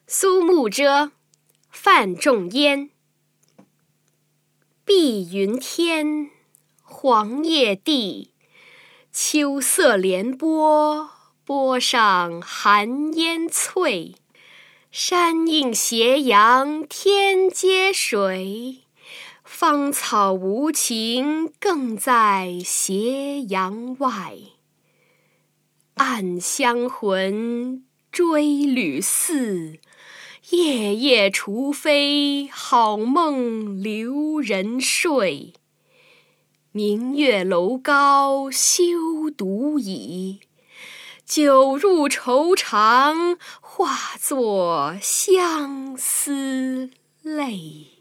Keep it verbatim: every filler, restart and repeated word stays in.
苏幕遮，范仲淹。碧云天，黄叶地，秋色连波，波上寒烟翠。山映斜阳天接水，芳草无情更在斜阳外。暗香魂，追旅似，夜夜雏飞，好梦留人睡。明月楼高休独倚，酒入愁肠，化作相思泪。